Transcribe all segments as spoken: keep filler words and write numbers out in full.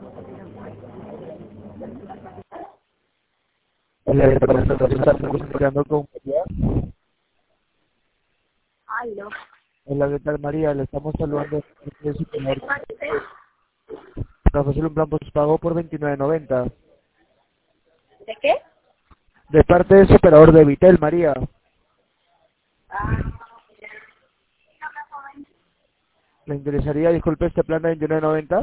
Hola, con María. Aló. Hola, ¿qué tal, María? Le estamos saludando de Superor para ofrecerle un plan postpago por veintinueve noventa. ¿De qué? De parte de Superador de Vitel, María. Ah, ¿Le interesaría, disculpe, este plan de veintinueve noventa?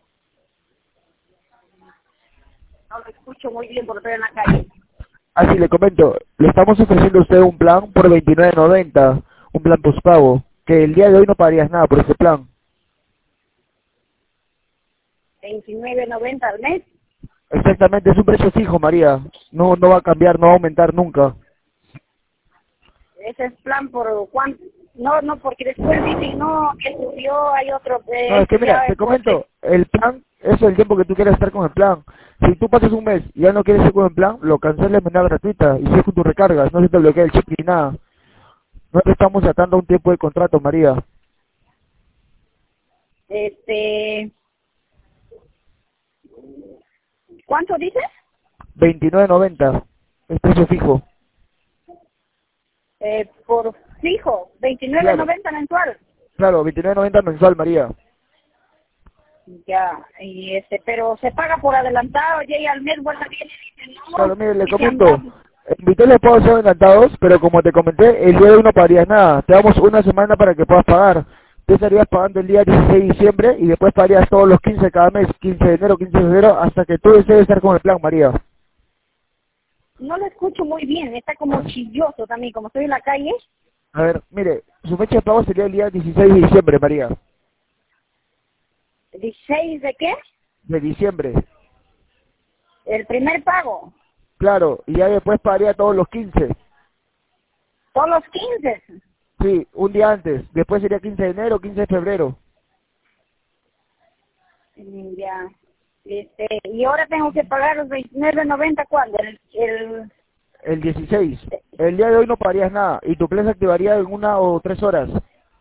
no lo escucho muy bien porque estoy en la calle. Ah, sí, le comento. Le estamos ofreciendo a usted un plan por veintinueve noventa, un plan postpago, que el día de hoy no pagarías nada por ese plan. veintinueve noventa al mes. Exactamente, es un precio fijo, María. No, no va a cambiar, no va a aumentar nunca. Ese es plan por cuánto. No, no, porque después dicen, no, que subió, hay otro, No, eh, es que este mira, ya te es porque... comento, el plan es el tiempo que tú quieras estar con el plan. Si tú pasas un mes y ya no quieres estar con el plan, lo cancelas de manera gratuita y sigues con tus recargas, no se te bloquea el chip ni nada. No te estamos atando a un tiempo de contrato, María. Este... ¿Cuánto dices? veintinueve noventa, es precio fijo. Eh, por fijo, veintinueve Claro, noventa mensual. claro, veintinueve noventa mensual, María. Ya, y este, pero se paga por adelantado, llega al mes, vuelve viene y dice, Claro, no, mire, le dice comento, andar. en Vitel le puedo hacer adelantados, pero como te comenté, el día de hoy no pagarías nada. Te damos una semana para que puedas pagar. Tú estarías pagando el día dieciséis de diciembre y después pagarías todos los quince cada mes, quince de enero, quince de febrero, hasta que tú desees estar con el plan, María. No lo escucho muy bien, está como chilloso también, como estoy en la calle. A ver, mire, su fecha de pago sería el día dieciséis de diciembre, María. ¿dieciséis de qué? De diciembre. El primer pago. Claro, y ya después pagaría todos los quince. Todos los quince. Sí, un día antes. Después sería quince de enero, quince de febrero. Mm, Ya. Este, y ahora tengo que pagar los veintinueve noventa ¿cuándo? El, el, El dieciséis. El día de hoy no pagarías nada y tu plan se activaría en una o tres horas.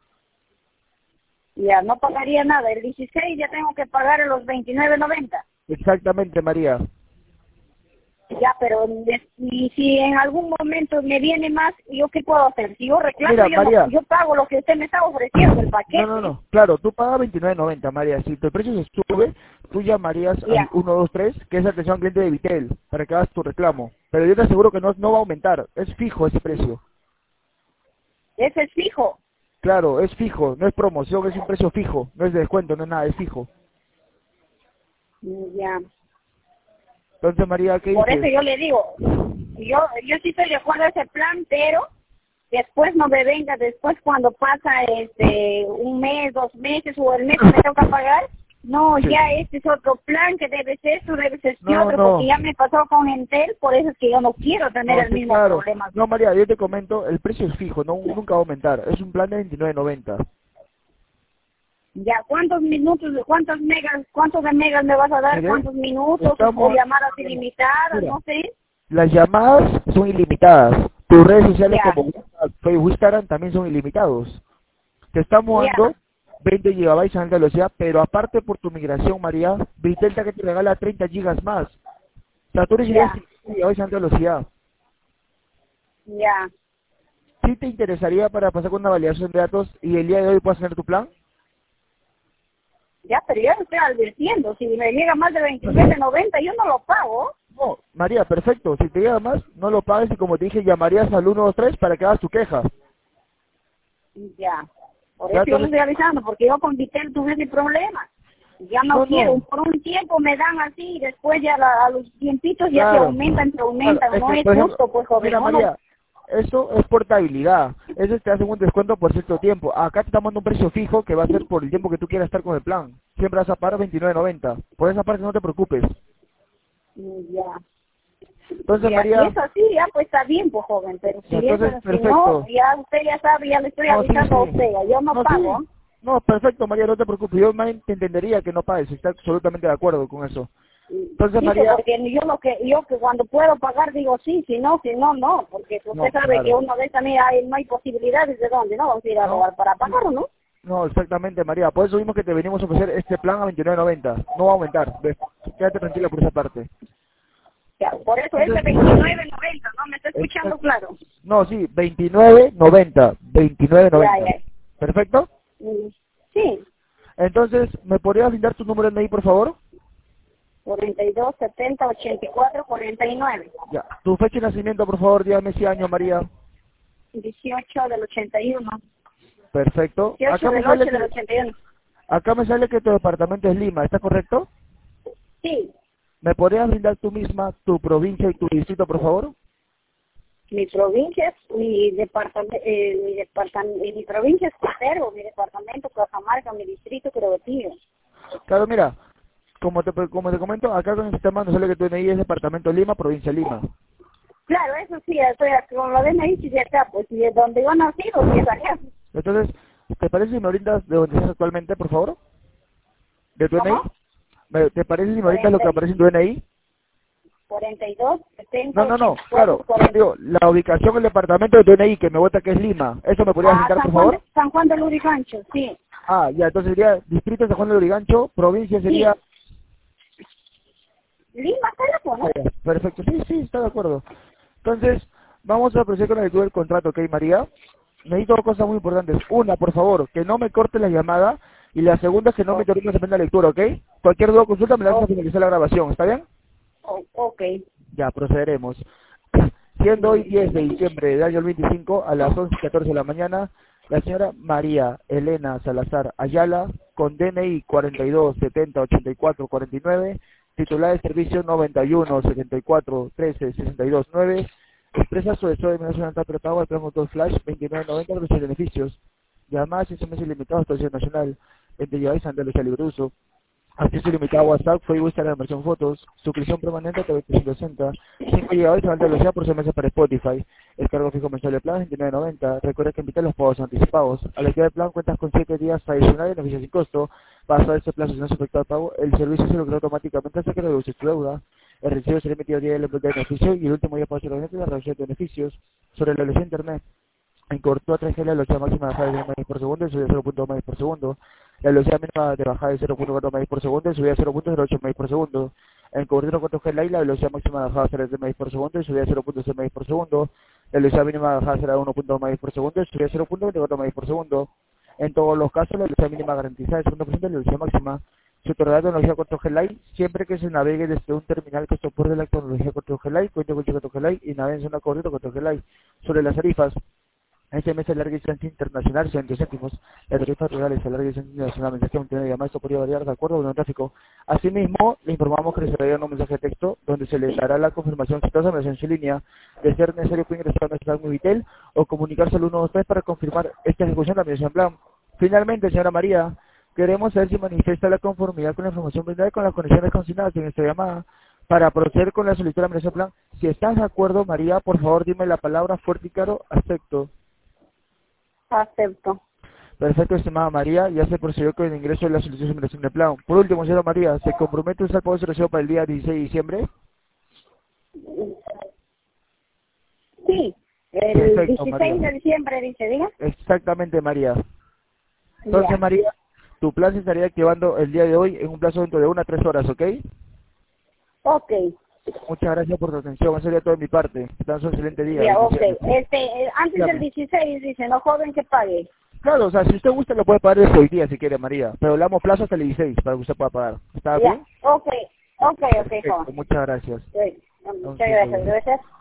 ya, no pagaría nada. El dieciséis ya tengo que pagar los veintinueve noventa. Exactamente, María. Ya, pero de- y si en algún momento me viene más, ¿yo qué puedo hacer? Si yo reclamo, Mira, yo no, María. yo pago lo que usted me está ofreciendo, el No, no, paquete. no. Claro, tú pagas veintinueve noventa, María. Si tu precio se sube, tú llamarías al Ya, uno dos tres, que es atención al cliente de Vitel, para que hagas tu reclamo. Pero yo te aseguro que no, no va a aumentar. Es fijo ese precio. ese es fijo. Claro, es fijo. No es promoción, es un precio fijo. No es de descuento, no es nada, es fijo. Mm, Ya. Entonces, María, ¿qué Por eso dices? yo le digo, yo yo sí estoy de acuerdo a ese plan, pero después no me venga, después cuando pasa este un mes, dos meses o el mes que me toca pagar, no, Sí. ya este es otro plan que debe ser, esto debe ser este No, otro, porque no. ya me pasó con Entel, por eso es que yo no quiero tener No, el sí, mismo claro. problema. No, María, yo te comento, el precio es fijo, no nunca va a aumentar. Es un plan de veintinueve noventa. Ya, ¿cuántos minutos, cuántos megas, cuántos de megas me vas a dar? Mire, ¿Cuántos minutos? ¿O estamos... llamadas ilimitadas? Mira, No sé. las llamadas son ilimitadas. Tus redes sociales Ya, como WhatsApp, Facebook, Instagram también son ilimitados. Te estamos ya, dando veinte gigabytes a alta velocidad, pero aparte por tu migración, María, Vitel que te regala treinta gigas más. O sea, tú recibirías ya, cincuenta gigabytes a alta velocidad. ya. ¿Sí te interesaría para pasar con una validación de datos y el día de hoy puedas tener tu plan? Ya, pero yo lo estoy advirtiendo. Si me llega más de veintinueve noventa, yo no lo pago. No, María, perfecto. Si te llega más, no lo pagues y como te dije, llamarías al uno dos tres para que hagas tu queja. Ya. Por Ya, eso yo lo entonces, estoy avisando, porque yo con Vitel tuve ese problema. Ya no no, quiero. no, Por un tiempo me dan así y después ya la- a los tiempitos ya se claro. aumentan, se Claro, aumentan. es No que, es por ejemplo, justo, pues, joven. mira, Uno, María, eso es portabilidad. Eso te hacen un descuento por cierto tiempo. Acá te estamos dando un precio fijo que va a ser por el tiempo que tú quieras estar con el plan. Siempre vas a pagar veintinueve noventa. Por esa parte no te preocupes. ya. Entonces, Ya, si María, es así, ya pues está bien, pues joven, pero si eso, entonces, si no, perfecto. ya usted ya sabe, ya le estoy No, sí, avisando a usted, sí. ya yo no No, pago. sí. No, perfecto, María, no te preocupes. Yo más te entendería que no pagues. Está absolutamente de acuerdo con eso. Entonces, Sí, pues María... porque yo lo que yo que cuando puedo pagar digo sí, si no, si no, no, porque usted No, sabe que claro. una vez también hay, no hay posibilidades de dónde, ¿no? Vamos a ir a No, robar para pagar, ¿no? No, exactamente, María. Por eso vimos que te venimos a ofrecer este plan a veintinueve noventa. No va a aumentar. Ve, quédate tranquila por esa parte. Ya, por eso ese veintinueve noventa, ¿no? ¿Me está escuchando Exact- claro? No, sí, veintinueve noventa. veintinueve noventa. Ya, ya. ¿Perfecto? Mm, Sí, Entonces, ¿me podrías brindar tu número de ahí, por favor? cuarenta y dos, setenta, ochenta y cuatro, cuarenta y nueve. Ya. Tu fecha de nacimiento, por favor, dígame ese año, María. dieciocho del ochenta y uno. Perfecto. dieciocho Acá me del sale ocho del que, ochenta y uno. acá me sale que tu departamento es Lima, ¿está correcto? Sí, ¿Me podrías brindar tú misma tu provincia y tu distrito, por favor? mi provincia, es- mi departamento, eh, mi departamento, mi provincia es Cutervo, mi departamento Cajamarca, mi distrito Crobetío. Claro, mira, como te, como te comento, acá con el sistema nos sale que tu D N I es departamento Lima, provincia Lima. Claro, eso sí, estoy aquí, con lo de ahí sí de acá, pues, y de donde yo nací, pues, sí es allá. Entonces, ¿te parece si me brindas de donde estás actualmente, por favor? ¿De tu ¿Cómo? D N I? ¿Me- ¿Te parece si me brindas lo que cuarenta, aparece en tu D N I? cuarenta y dos, setenta, No, no, no, ochenta y cuatro, claro. cuarenta. Digo, la ubicación del departamento de tu D N I que me vota que es Lima. ¿Eso me podrías Ah, brindar, San por Juan, de, favor? San Juan de Lurigancho, sí. Ah, ya, entonces sería distrito de San Juan de Lurigancho, provincia sería... Sí, Lima, teléfono. Ah, ya, perfecto, sí, sí, está de acuerdo. Entonces, vamos a proceder con la lectura del contrato, ¿ok, María? Necesito dos cosas muy importantes. Una, por favor, que no me corte la llamada. Y la segunda es que no me Oh, interrumpas en la lectura, ¿ok? Cualquier duda o consulta me la haces a oh, finalizar la grabación, ¿está bien? oh, ok. Ya, procederemos. Siendo hoy diez de diciembre del año veinticinco a las once y catorce de la mañana, la señora María Elena Salazar Ayala, con D N I cuarenta y dos, setenta, ochenta y cuatro, cuarenta y nueve, titular de servicio noventa y uno, setenta y cuatro, trece, sesenta y dos, nueve, expresa su deseo de mención tratado al plan Motor Flash veintinueve noventa de los beneficios, llamadas y S M S ilimitados a Estación Nacional, entre Yavay Santa Lucia Libre Uso, acceso ilimitado a WhatsApp, Facebook, Instagram, versión fotos, suscripción permanente a trescientos sesenta, cinco gigabytes de alta velocidad por semestre para Spotify, el cargo fijo mensual de plan veintinueve noventa, recuerda que invitar los pagos anticipados, al activar el plan cuentas con siete días adicionales de beneficios sin costo, pasado ese plazo si no se efectúa el pago, el servicio se lo crea automáticamente hasta que reduce tu deuda, el recibo será emitido el día del de beneficio y el último día para hacer la reducción de beneficios, sobre la velocidad de internet. En cobertura tres G la velocidad máxima de bajada de megas por segundo y subida de cero punto dos megas por segundo. La velocidad mínima de bajada de cero punto cuatro megas por segundo y subida de cero punto cero ocho megas por segundo. En cobertura cuatro G Lite la velocidad máxima de bajada de cero punto tres megas por segundo y subida de cero punto seis megas por segundo. La velocidad mínima de bajada será de uno punto dos megas por segundo y subida de cero punto veinticuatro megas por segundo. En todos los casos la velocidad mínima garantizada es uno por ciento de la velocidad máxima. Se otorgará tecnología cuatro G Lite siempre que se navegue desde un terminal que soporte la tecnología cuatro G Lite, cuente con cuatro G Lite y navegue en zona cobertura cuatro G Lite. Sobre las tarifas, S M S de larga distancia internacional, setenta céntimos. La tarifa rural es de larga distancia internacional, mensaje multimedia, además esto podría variar de acuerdo con el tráfico. Asimismo, le informamos que recibirá un mensaje de texto donde se le dará la confirmación exitosa de en su línea. De ser necesario, puede ingresar a nuestra Movitel o comunicarse al uno dos tres para confirmar esta ejecución de la mediación plan. Finalmente, señora María, queremos saber si manifiesta la conformidad con la información brindada y con las condiciones consignadas en esta llamada. Para proceder con la solicitud de la mediación plan, si estás de acuerdo, María, por favor dime la palabra fuerte y claro, acepto. Acepto. Perfecto, estimada María, ya se procedió con el ingreso de la solicitud de simulación de plan. Por último, señora María, ¿se compromete a usar el pago de su recibo para el día dieciséis de diciembre? Sí, el Perfecto, dieciséis María. de diciembre, dice, diga. Exactamente, María. Entonces, Ya. María, tu plan se estaría activando el día de hoy en un plazo dentro de una a tres horas, ¿ok? Ok. Muchas gracias por tu atención, eso sería todo de mi parte. Que tengas un excelente día, Ya, ok. bendiciones. Este, eh, antes del Dígame. dieciséis, dice, no joven que pague. Claro, o sea, si usted gusta lo puede pagar desde hoy día si quiere, María, pero le damos plazo hasta el dieciséis para que usted pueda pagar. ¿Está Ya. bien? Ok. Ok, ok, Perfecto, joven. muchas gracias. Sí. Un Muchas gracias. saludo. Gracias.